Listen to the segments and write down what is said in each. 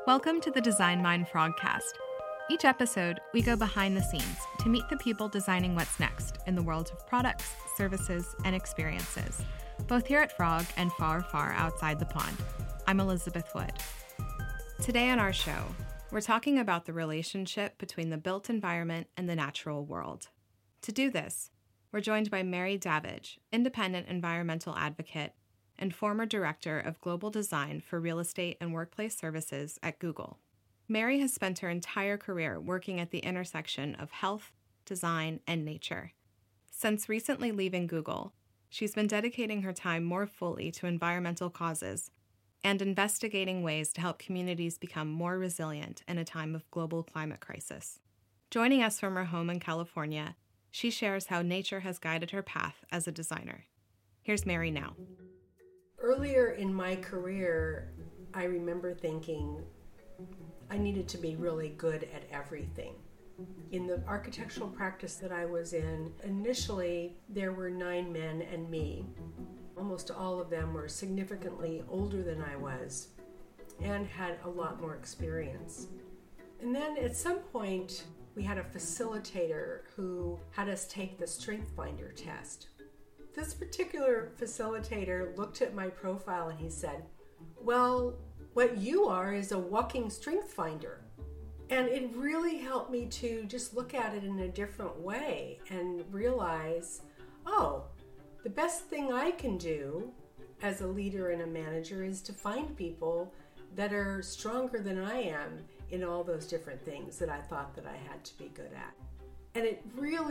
Welcome to the Design Mind Frogcast. Each episode, we go behind the scenes to meet the people designing what's next in the world of products, services, and experiences, both here at Frog and far, far outside the pond. I'm Elizabeth Wood. Today on our show, we're talking about the relationship between the built environment and the natural world. To do this, we're joined by Mary Davidge, independent environmental advocate and former director of global design for real estate and workplace services at Google. Mary has spent her entire career working at the intersection of health, design, and nature. Since recently leaving Google, she's been dedicating her time more fully to environmental causes and investigating ways to help communities become more resilient in a time of global climate crisis. Joining us from her home in California, she shares how nature has guided her path as a designer. Here's Mary now. Earlier in my career, I remember thinking I needed to be really good at everything. In the architectural practice that I was in, initially there were 9 men and me. Almost all of them were significantly older than I was and had a lot more experience. And then at some point, we had a facilitator who had us take the Strength Finder test. This particular facilitator looked at my profile and he said, "Well, what you are is a walking strength finder." And it really helped me to just look at it in a different way and realize, oh, the best thing I can do as a leader and a manager is to find people that are stronger than I am in all those different things that I thought that I had to be good at. And I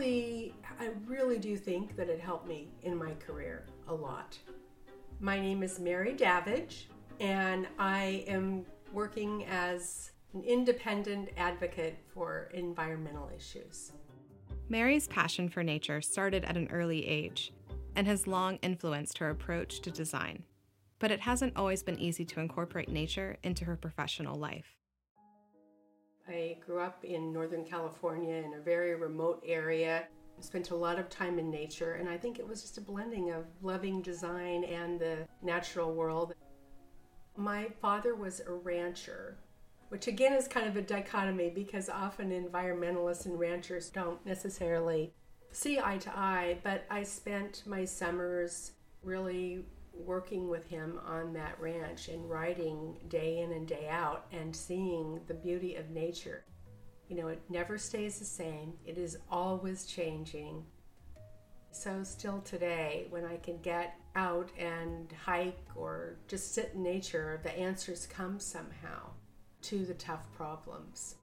really do think that it helped me in my career a lot. My name is Mary Davidge, and I am working as an independent advocate for environmental issues. Mary's passion for nature started at an early age and has long influenced her approach to design. But it hasn't always been easy to incorporate nature into her professional life. I grew up in Northern California in a very remote area. I spent a lot of time in nature, and I think it was just a blending of loving design and the natural world. My father was a rancher, which again is kind of a dichotomy because often environmentalists and ranchers don't necessarily see eye to eye, but I spent my summers really working with him on that ranch and riding day in and day out and seeing the beauty of nature. You know, it never stays the same. It is always changing. So still today, when I can get out and hike or just sit in nature, the answers come somehow to the tough problems.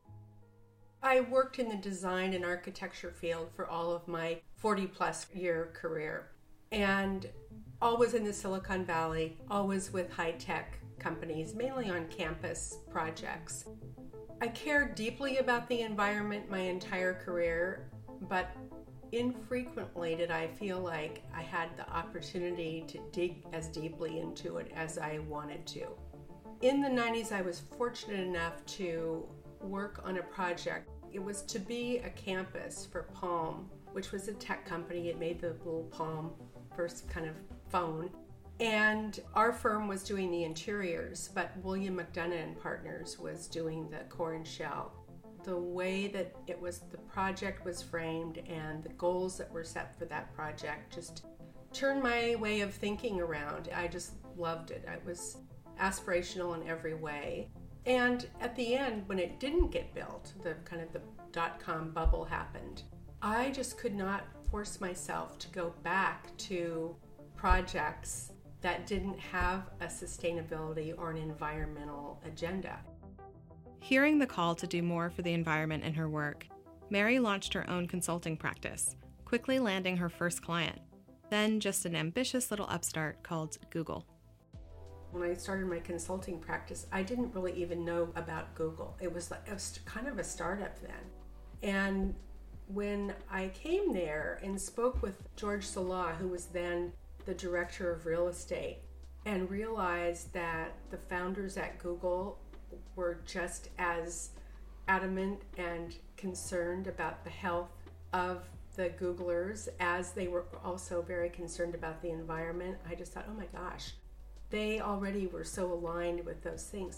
I worked in the design and architecture field for all of my 40-plus year career, and always in the Silicon Valley, always with high-tech companies, mainly on campus projects. I cared deeply about the environment my entire career, but infrequently did I feel like I had the opportunity to dig as deeply into it as I wanted to. In the 90s, I was fortunate enough to work on a project. It was to be a campus for Palm, which was a tech company. It made the little Palm first kind of phone. And our firm was doing the interiors, but William McDonough and Partners was doing the core and shell. The way that the project was framed and the goals that were set for that project just turned my way of thinking around. I just loved it. It was aspirational in every way. And at the end, when it didn't get built, the dot-com bubble happened, I just could not force myself to go back to projects that didn't have a sustainability or an environmental agenda. Hearing the call to do more for the environment in her work, Mary launched her own consulting practice, quickly landing her first client, then just an ambitious little upstart called Google. When I started my consulting practice, I didn't really even know about Google. It was kind of a startup then. And when I came there and spoke with George Salah, who was then the director of real estate, and realized that the founders at Google were just as adamant and concerned about the health of the Googlers as they were also very concerned about the environment, I just thought, oh my gosh, they already were so aligned with those things.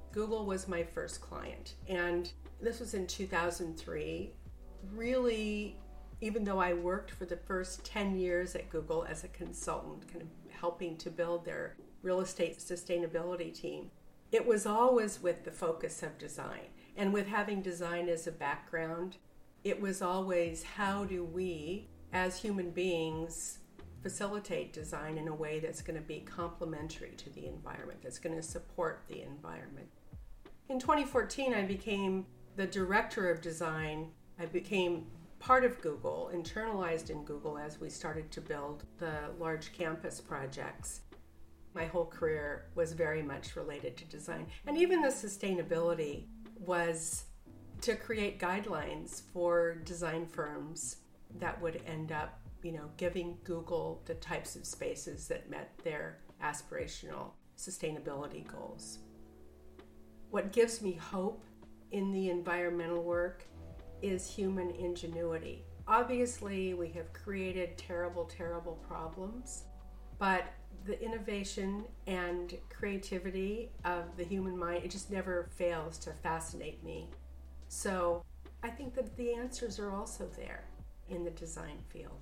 Google was my first client, and this was in 2003. Really, even though I worked for the first 10 years at Google as a consultant, kind of helping to build their real estate sustainability team, it was always with the focus of design. And with having design as a background, it was always, how do we, as human beings, facilitate design in a way that's going to be complementary to the environment, that's going to support the environment. In 2014, I became the director of design. I became part of Google, internalized in Google as we started to build the large campus projects. My whole career was very much related to design. And even the sustainability was to create guidelines for design firms that would end up, giving Google the types of spaces that met their aspirational sustainability goals. What gives me hope in the environmental work is human ingenuity. Obviously, we have created terrible, terrible problems, but the innovation and creativity of the human mind, it just never fails to fascinate me. So I think that the answers are also there in the design field.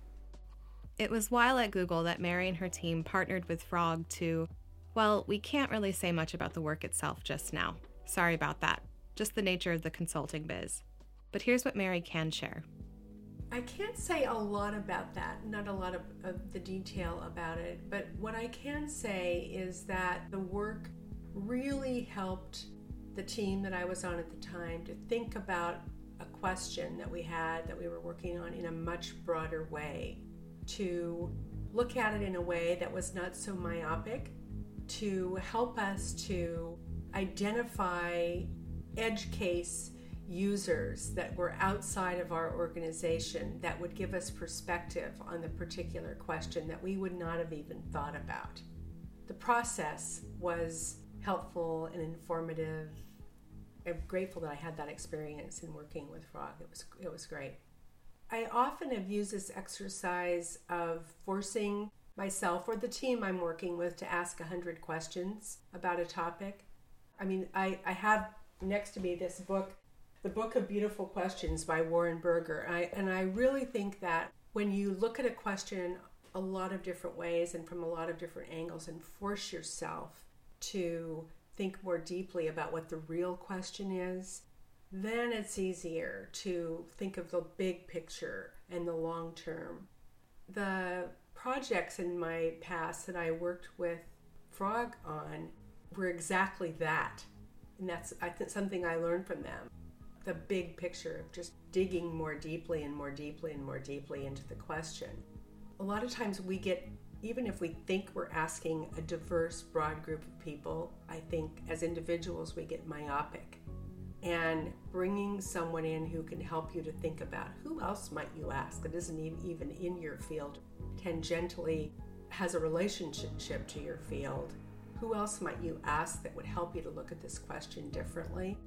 It was while at Google that Mary and her team partnered with Frog to, well, we can't really say much about the work itself just now. Sorry about that. Just the nature of the consulting biz. But here's what Mary can share. I can't say a lot about that, not a lot of the detail about it, but what I can say is that the work really helped the team that I was on at the time to think about a question that we had, that we were working on, in a much broader way, to look at it in a way that was not so myopic, to help us to identify edge case users that were outside of our organization that would give us perspective on the particular question that we would not have even thought about. The process was helpful and informative. I'm grateful that I had that experience in working with Frog. It was great. I often have used this exercise of forcing myself or the team I'm working with to ask 100 questions about a topic. I mean, I have next to me this book, The Book of Beautiful Questions by Warren Berger. And I really think that when you look at a question a lot of different ways and from a lot of different angles and force yourself to think more deeply about what the real question is, then it's easier to think of the big picture and the long term. The projects in my past that I worked with Frog on were exactly that. And that's, I think, something I learned from them. The big picture of just digging more deeply and more deeply and more deeply into the question. A lot of times we get, even if we think we're asking a diverse, broad group of people, I think as individuals we get myopic. And bringing someone in who can help you to think about who else might you ask that isn't even in your field, tangentially has a relationship to your field. Who else might you ask that would help you to look at this question differently?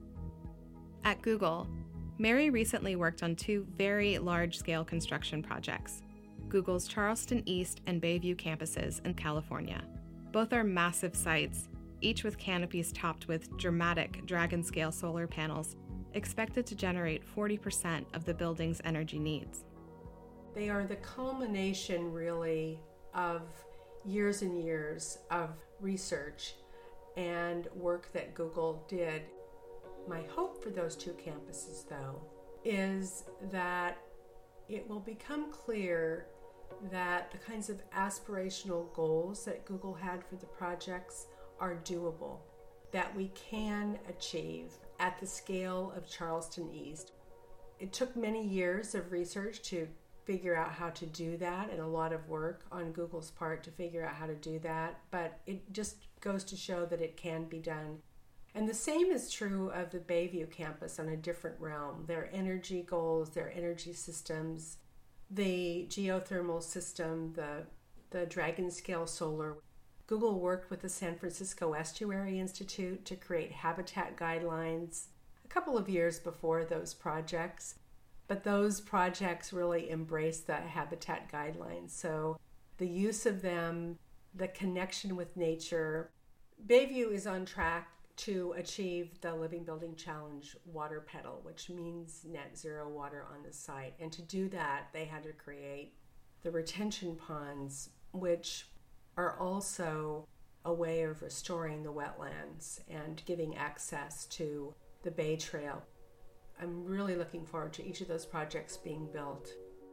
At Google, Mary recently worked on two very large-scale construction projects, Google's Charleston East and Bayview campuses in California. Both are massive sites, each with canopies topped with dramatic dragon-scale solar panels, expected to generate 40% of the building's energy needs. They are the culmination, really, of years and years of research and work that Google did. My hope for those two campuses, though, is that it will become clear that the kinds of aspirational goals that Google had for the projects are doable, that we can achieve at the scale of Charleston East. It took many years of research to figure out how to do that, and a lot of work on Google's part to figure out how to do that, but it just goes to show that it can be done. And the same is true of the Bayview campus on a different realm. Their energy goals, their energy systems, the geothermal system, the Dragon Scale Solar. Google worked with the San Francisco Estuary Institute to create habitat guidelines a couple of years before those projects. But those projects really embrace the habitat guidelines. So the use of them, the connection with nature. Bayview is on track to achieve the Living Building Challenge water pedal, which means net zero water on the site. And to do that, they had to create the retention ponds, which are also a way of restoring the wetlands and giving access to the Bay Trail. I'm really looking forward to each of those projects being built.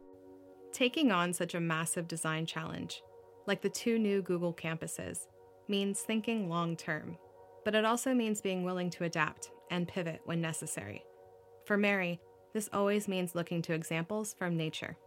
Taking on such a massive design challenge, like the 2 new Google campuses, means thinking long-term, but it also means being willing to adapt and pivot when necessary. For Mary, this always means looking to examples from nature.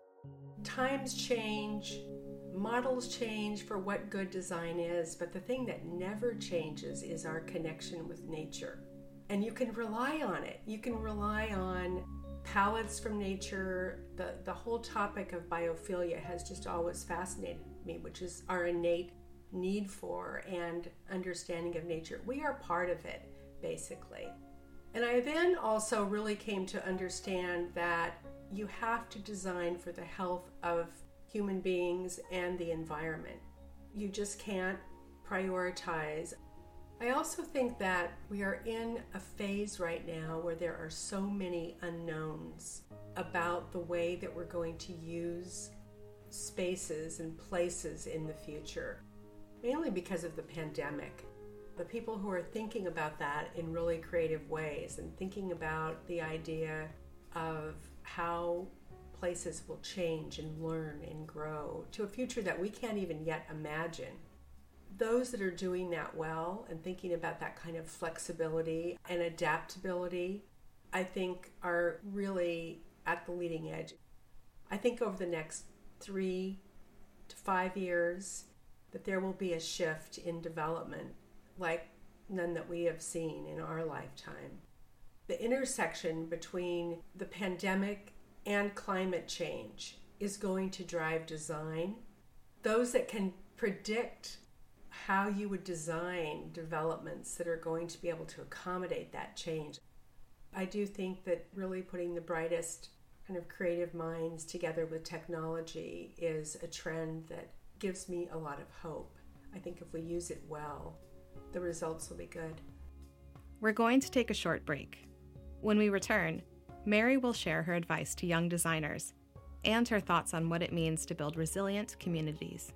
Times change, models change for what good design is, but the thing that never changes is our connection with nature. And you can rely on it. You can rely on palettes from nature. The whole topic of biophilia has just always fascinated me, which is our innate need for and understanding of nature. We are part of it, basically. And I then also really came to understand that you have to design for the health of human beings and the environment. You just can't prioritize. I also think that we are in a phase right now where there are so many unknowns about the way that we're going to use spaces and places in the future, mainly because of the pandemic. The people who are thinking about that in really creative ways and thinking about the idea of how places will change and learn and grow to a future that we can't even yet imagine. Those that are doing that well and thinking about that kind of flexibility and adaptability, I think are really at the leading edge. I think over the next 3 to 5 years that there will be a shift in development like none that we have seen in our lifetime. The intersection between the pandemic and climate change is going to drive design. Those that can predict how you would design developments that are going to be able to accommodate that change. I do think that really putting the brightest kind of creative minds together with technology is a trend that gives me a lot of hope. I think if we use it well, the results will be good. We're going to take a short break. When we return, Mary will share her advice to young designers and her thoughts on what it means to build resilient communities.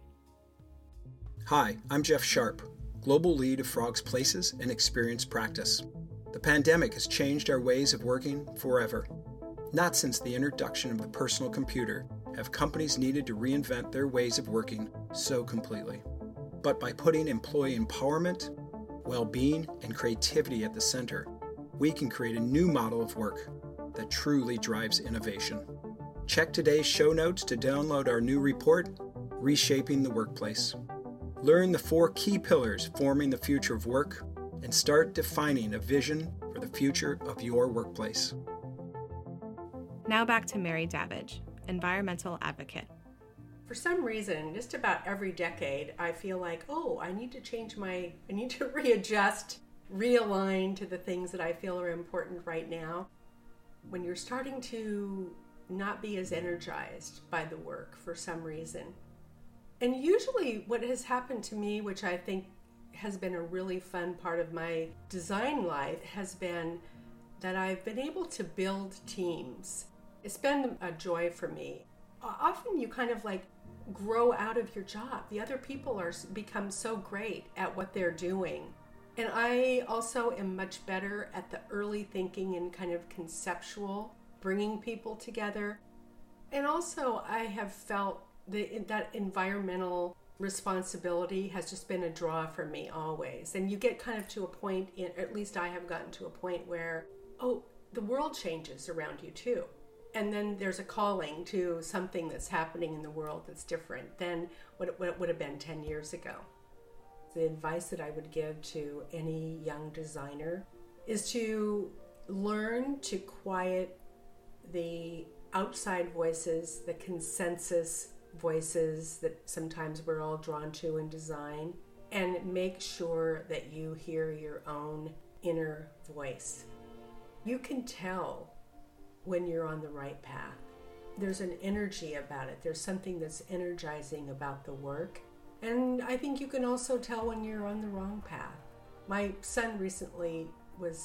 Hi, I'm Jeff Sharp, Global Lead of Frog's Places and Experience Practice. The pandemic has changed our ways of working forever. Not since the introduction of the personal computer have companies needed to reinvent their ways of working so completely. But by putting employee empowerment, well-being, and creativity at the center, we can create a new model of work that truly drives innovation. Check today's show notes to download our new report, Reshaping the Workplace. Learn the 4 key pillars forming the future of work and start defining a vision for the future of your workplace. Now back to Mary Davidge, environmental advocate. For some reason, just about every decade, I feel like, I need to readjust, realign to the things that I feel are important right now. When you're starting to not be as energized by the work for some reason. And usually what has happened to me, which I think has been a really fun part of my design life, has been that I've been able to build teams. It's been a joy for me. Often you kind of like grow out of your job. The other people become so great at what they're doing. And I also am much better at the early thinking and kind of conceptual, bringing people together. And also I have felt that environmental responsibility has just been a draw for me always. And you get kind of to a point, at least I have gotten to a point where, the world changes around you too. And then there's a calling to something that's happening in the world that's different than what it would have been 10 years ago. The advice that I would give to any young designer is to learn to quiet the outside voices, the consensus voices that sometimes we're all drawn to in design, and make sure that you hear your own inner voice. You can tell when you're on the right path. There's an energy about it. There's something that's energizing about the work. And I think you can also tell when you're on the wrong path. My son recently was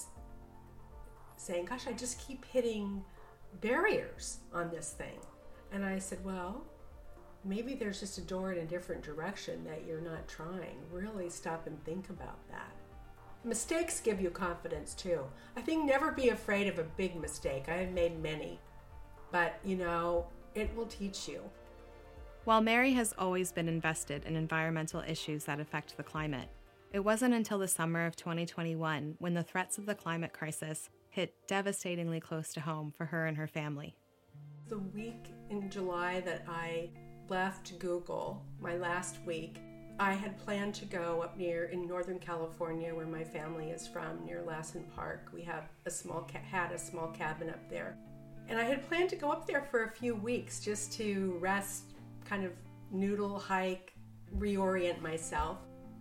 saying, gosh, I just keep hitting barriers on this thing. And I said, well, maybe there's just a door in a different direction that you're not trying. Really stop and think about that. Mistakes give you confidence too. I think never be afraid of a big mistake. I have made many, but it will teach you. While Mary has always been invested in environmental issues that affect the climate, it wasn't until the summer of 2021 when the threats of the climate crisis hit devastatingly close to home for her and her family. The week in July that I left Google, my last week, I had planned to go up in Northern California, where my family is from, near Lassen Park. We have had a small cabin up there. And I had planned to go up there for a few weeks just to rest, kind of noodle, hike, reorient myself.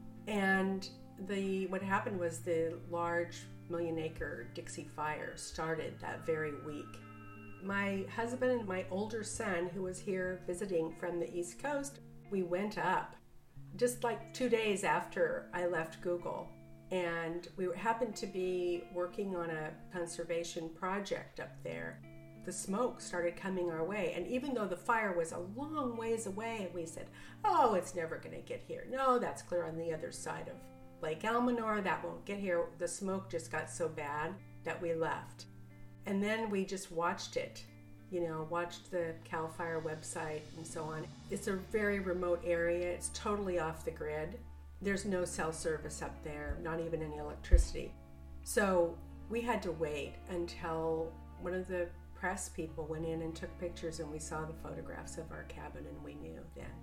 And what happened was the large million-acre Dixie Fire started that very week. My husband and my older son, who was here visiting from the East Coast, we went up just like 2 days after I left Google. And we happened to be working on a conservation project up there. The smoke started coming our way. And even though the fire was a long ways away, we said, oh, it's never going to get here. No, that's clear on the other side of Lake Elsinore. That won't get here. The smoke just got so bad that we left. And then we just watched it, watched the CAL FIRE website and so on. It's a very remote area. It's totally off the grid. There's no cell service up there, not even any electricity. So we had to wait until one of the press people went in and took pictures, and we saw the photographs of our cabin, and we knew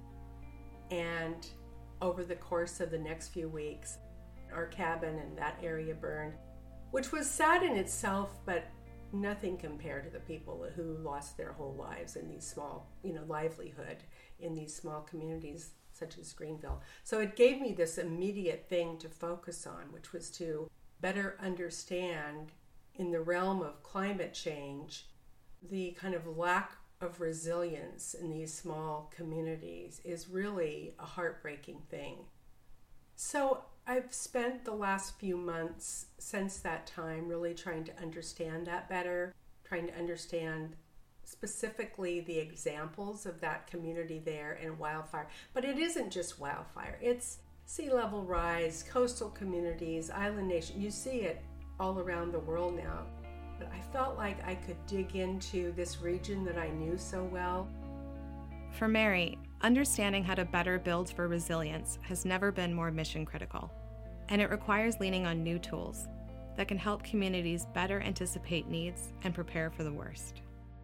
then. And over the course of the next few weeks, our cabin and that area burned, which was sad in itself, but nothing compared to the people who lost their whole lives in these small, livelihood in these small communities such as Greenville. So it gave me this immediate thing to focus on, which was to better understand in the realm of climate change, the kind of lack of resilience in these small communities is really a heartbreaking thing. So I've spent the last few months since that time really trying to understand that better, trying to understand specifically the examples of that community there and wildfire. But it isn't just wildfire. It's sea level rise, coastal communities, island nation. You see it all around the world now. But I felt like I could dig into this region that I knew so well. For Mary, understanding how to better build for resilience has never been more mission critical, and it requires leaning on new tools that can help communities better anticipate needs and prepare for the worst.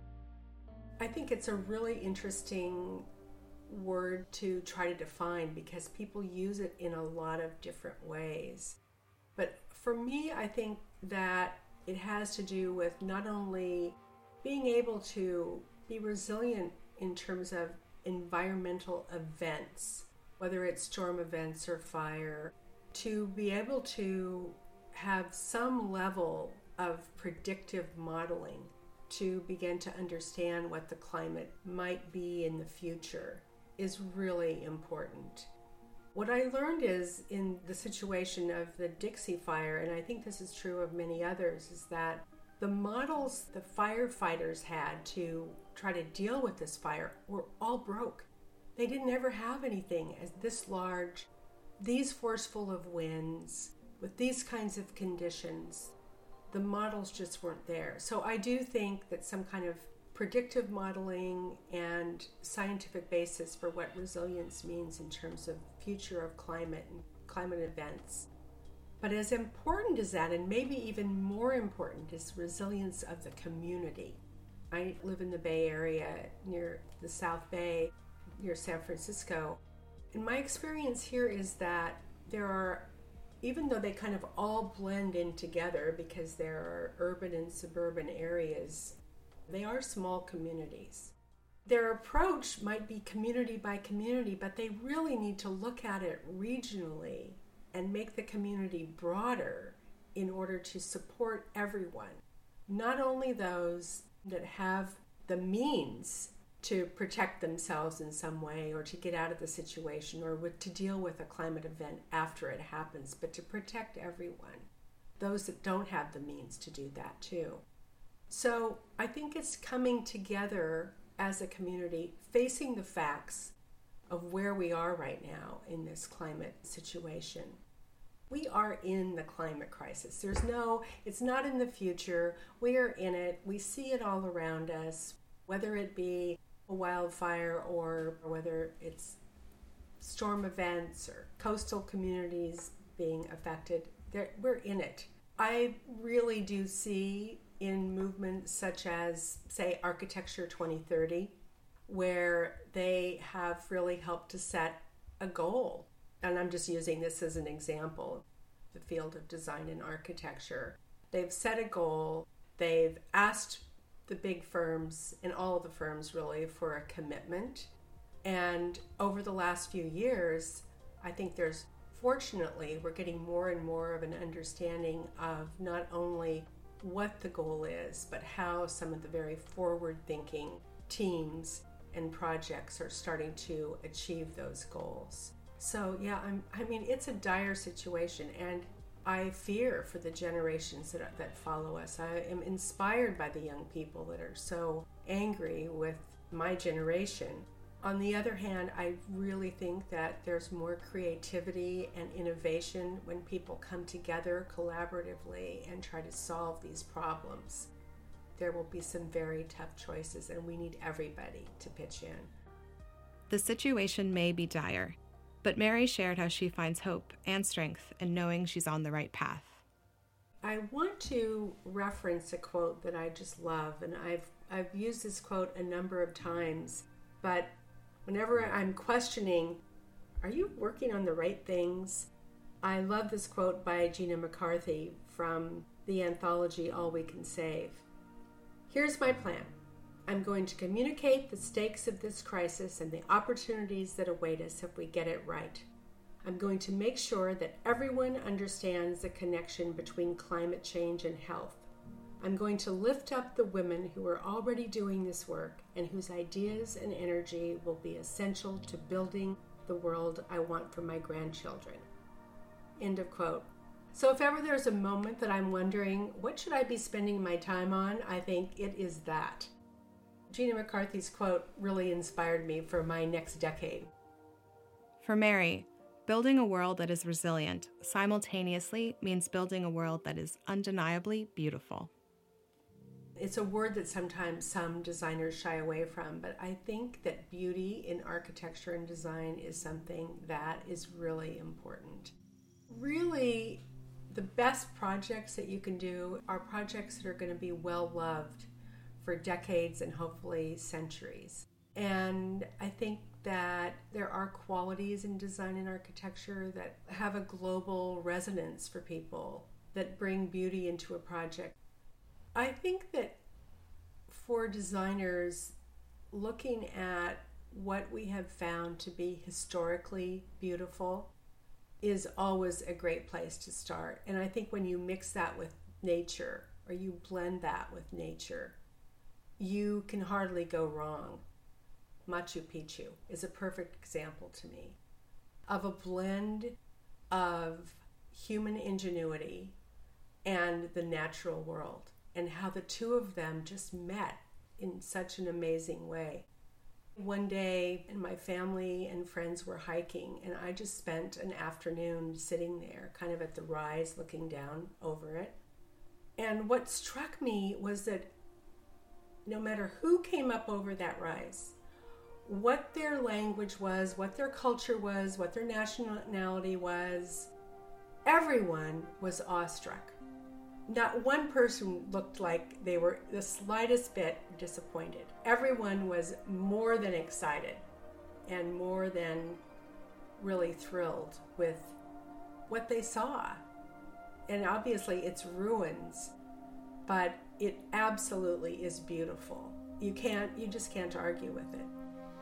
I think it's a really interesting word to try to define because people use it in a lot of different ways. But for me, I think that it has to do with not only being able to be resilient in terms of environmental events, whether it's storm events or fire, to be able to have some level of predictive modeling to begin to understand what the climate might be in the future is really important. What I learned is in the situation of the Dixie Fire, and I think this is true of many others, is that the models the firefighters had to try to deal with this fire were all broke. They didn't ever have anything as this large, these forceful of winds, with these kinds of conditions. The models just weren't there. So I do think that some kind of predictive modeling and scientific basis for what resilience means in terms of future of climate and climate events. But as important as that, and maybe even more important, is resilience of the community. I live in the Bay Area near the South Bay, near San Francisco. And my experience here is that there are, even though they kind of all blend in together because there are urban and suburban areas, they are small communities. Their approach might be community by community, but they really need to look at it regionally and make the community broader in order to support everyone. Not only those that have the means to protect themselves in some way, or to get out of the situation, or to deal with a climate event after it happens, but to protect everyone, those that don't have the means to do that too. So I think it's coming together as a community, facing the facts of where we are right now in this climate situation. We are in the climate crisis. It's not in the future. We are in it. We see it all around us, whether it be a wildfire or whether it's storm events or coastal communities being affected. We're in it. I really do see in movements such as, say, Architecture 2030, where they have really helped to set a goal. And I'm just using this as an example, the field of design and architecture. They've set a goal. They've asked the big firms, and all of the firms really, for a commitment. And over the last few years, I think fortunately, we're getting more and more of an understanding of not only what the goal is, but how some of the very forward-thinking teams and projects are starting to achieve those goals. So yeah, it's a dire situation, and I fear for the generations that follow us. I am inspired by the young people that are so angry with my generation. On the other hand, I really think that there's more creativity and innovation when people come together collaboratively and try to solve these problems. There will be some very tough choices, and we need everybody to pitch in. The situation may be dire, but Mary shared how she finds hope and strength in knowing she's on the right path. I want to reference a quote that I just love, and I've used this quote a number of times, but whenever I'm questioning, are you working on the right things? I love this quote by Gina McCarthy from the anthology All We Can Save. Here's my plan. I'm going to communicate the stakes of this crisis and the opportunities that await us if we get it right. I'm going to make sure that everyone understands the connection between climate change and health. I'm going to lift up the women who are already doing this work and whose ideas and energy will be essential to building the world I want for my grandchildren. End of quote. So if ever there's a moment that I'm wondering, what should I be spending my time on? I think it is that. Gina McCarthy's quote really inspired me for my next decade. For Mary, building a world that is resilient simultaneously means building a world that is undeniably beautiful. It's a word that sometimes some designers shy away from, but I think that beauty in architecture and design is something that is really important. Really, the best projects that you can do are projects that are going to be well loved for decades and hopefully centuries. And I think that there are qualities in design and architecture that have a global resonance for people that bring beauty into a project. I think that for designers, looking at what we have found to be historically beautiful is always a great place to start. And I think when you mix that with nature, or you blend that with nature, you can hardly go wrong. Machu Picchu is a perfect example to me of a blend of human ingenuity and the natural world, and how the two of them just met in such an amazing way. One day, my family and friends were hiking, and I just spent an afternoon sitting there, kind of at the rise, looking down over it. And what struck me was that no matter who came up over that rise, what their language was, what their culture was, what their nationality was, everyone was awestruck. Not one person looked like they were the slightest bit disappointed. Everyone was more than excited and more than really thrilled with what they saw. And obviously it's ruins, but it absolutely is beautiful. You just can't argue with it.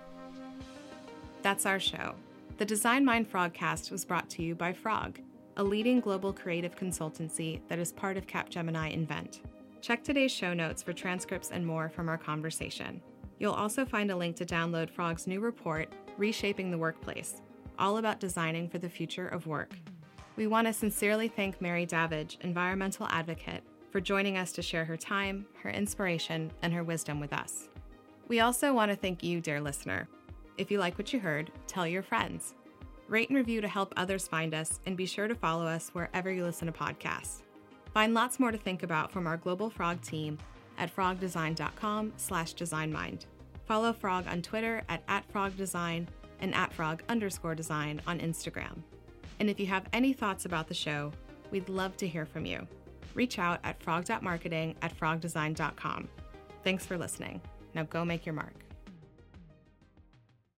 That's our show. The Design Mind Frogcast was brought to you by Frog, a leading global creative consultancy that is part of Capgemini Invent. Check today's show notes for transcripts and more from our conversation. You'll also find a link to download Frog's new report, Reshaping the Workplace, all about designing for the future of work. We want to sincerely thank Mary Davidge, environmental advocate, for joining us to share her time, her inspiration, and her wisdom with us. We also want to thank you, dear listener. If you like what you heard, tell your friends. Rate and review to help others find us, and be sure to follow us wherever you listen to podcasts. Find lots more to think about from our Global Frog team at frogdesign.com/designmind. Follow Frog on Twitter at @frogdesign and @frog_design on Instagram. And if you have any thoughts about the show, we'd love to hear from you. Reach out at frog.marketing@frogdesign.com. Thanks for listening. Now go make your mark.